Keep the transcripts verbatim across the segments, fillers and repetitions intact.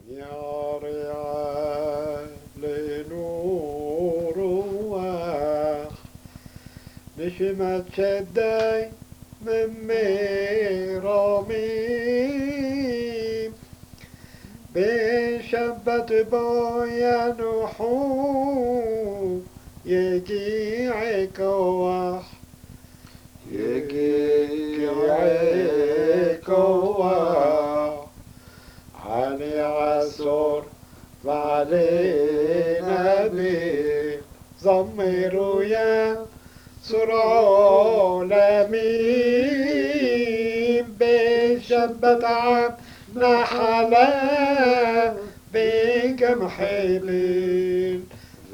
يا ريال نور واح نشمت شدي من ميراميم بين شبت بويا نحو يجي كواح يجي كواح علي عصر وعلينا بي ضمروا يا سرعوا لمين بشبت عنا حلا بكم حبين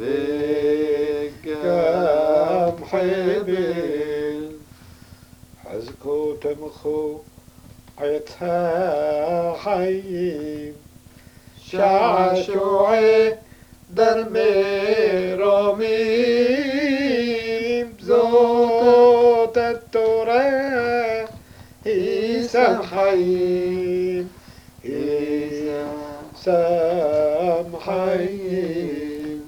بكم حبين حزكو تمخو عيتها حيين شعشوعي درمي رميم زوت الترى هيسام حيين هيسام حيين